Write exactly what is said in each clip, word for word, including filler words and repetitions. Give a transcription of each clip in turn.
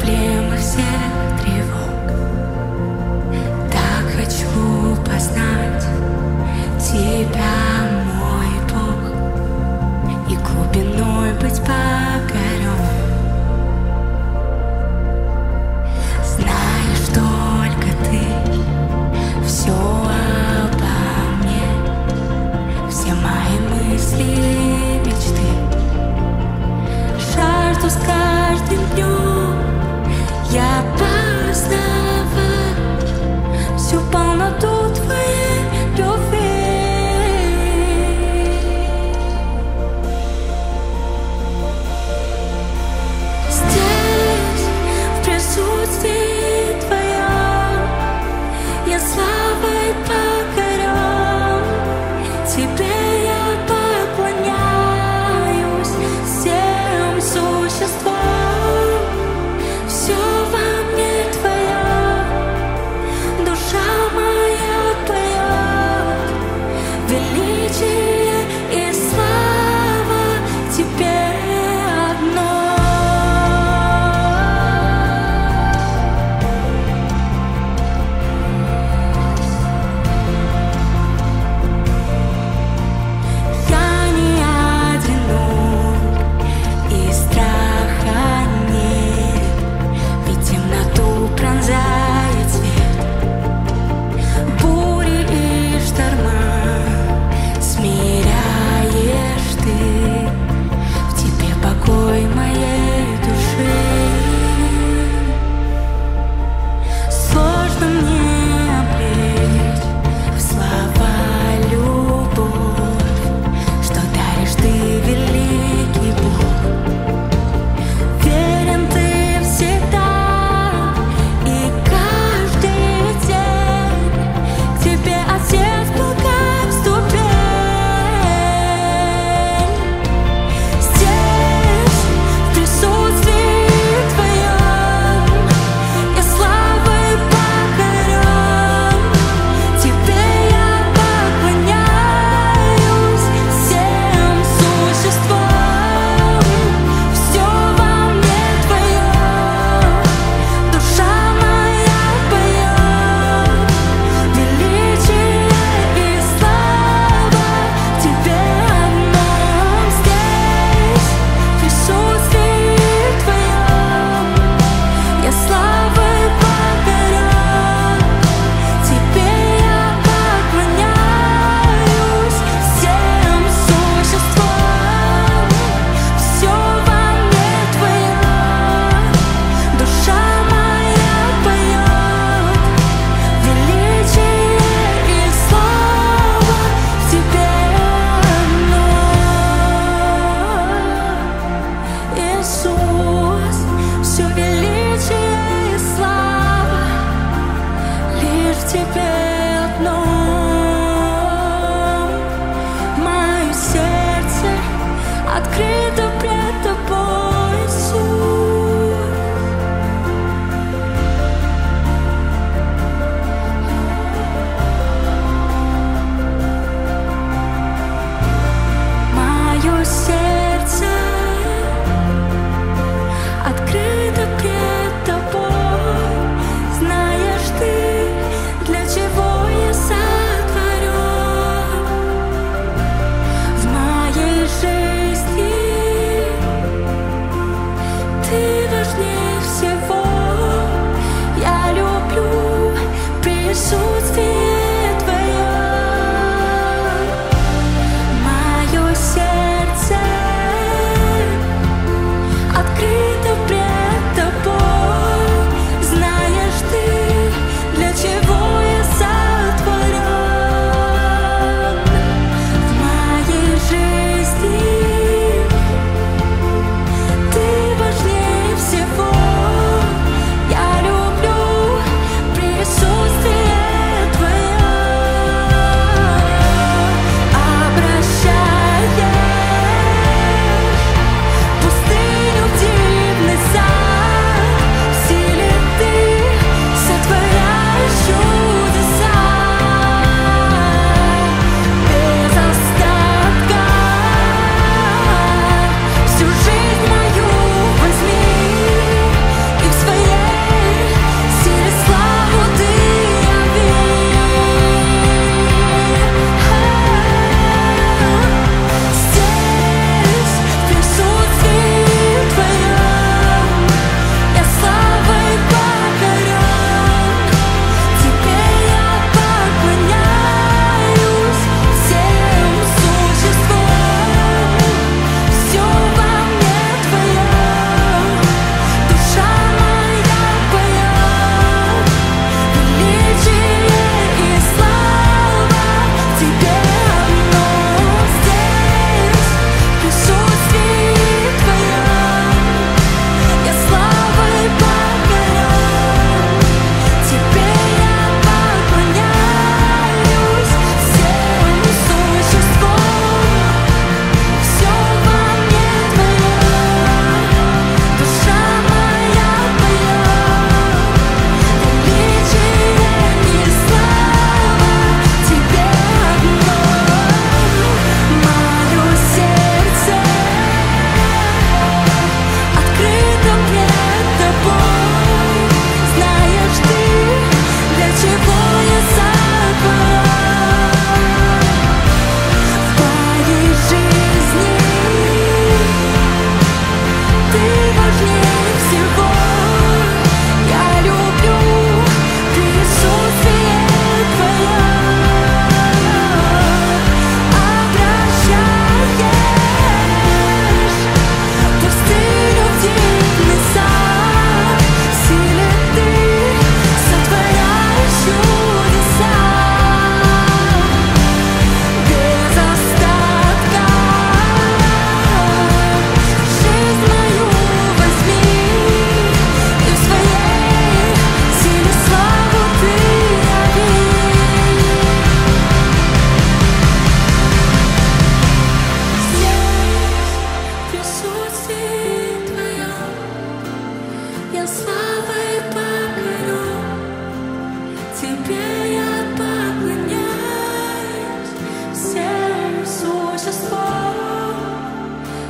проблемы всех тревог. Так хочу познать Тебя, мой Бог, и глубиной быть покорен. Знаешь только Ты все обо мне, все мои мысли и мечты. Жажду с каждым днем я познавать всю полноту Твоей любви. Здесь, в присутствии Твоем, я славой покорен. Тебе я поклоняюсь всем существом. Все во мне Твое, душа моя поет. Величие и слава Тебе одной. Я не одинок, и страха нет, ведь темноту пронзает свет. Бури и шторма смиряешь Ты, в Тебе покой моей души. Сложно мне облечь в слова любовь, что даришь Ты, великий Бог. Верен Ты всегда и каждый день, к Тебе, Отец, был как ступень. Здесь, в присутствии Твоем, я славой покорен. Тебе я поклоняюсь всем существом. Все во мне Твое, душа моя поет. Величие и слава Тебе одной. Здесь, в присутствии Твоем, я славой покорен. Тебе я поклоняюсь всем существом. Все во мне Твое, душа моя поет. Величие и слава Тебе одной. Иисус, все величие и слава лишь в Тебе одном. Мое сердце открыто пред Тобой, Иисус. Мое сердце открыто пред Тобой. Знаешь Ты, для чего я сотворен. В моей жизни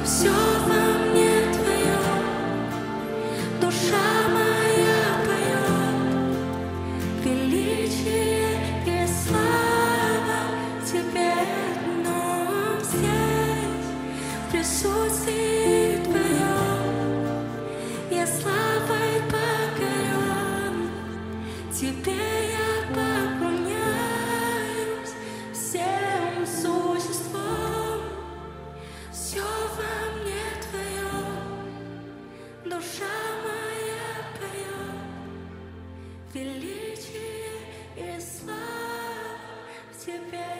Все во мне твое, душа моя поет, величие и слава тебе одном здесь, в присутствии твоем я славой покорен, тебе я поклоняюсь всем существом. Все во мне твое, душа моя поет, величие и слава в тебе.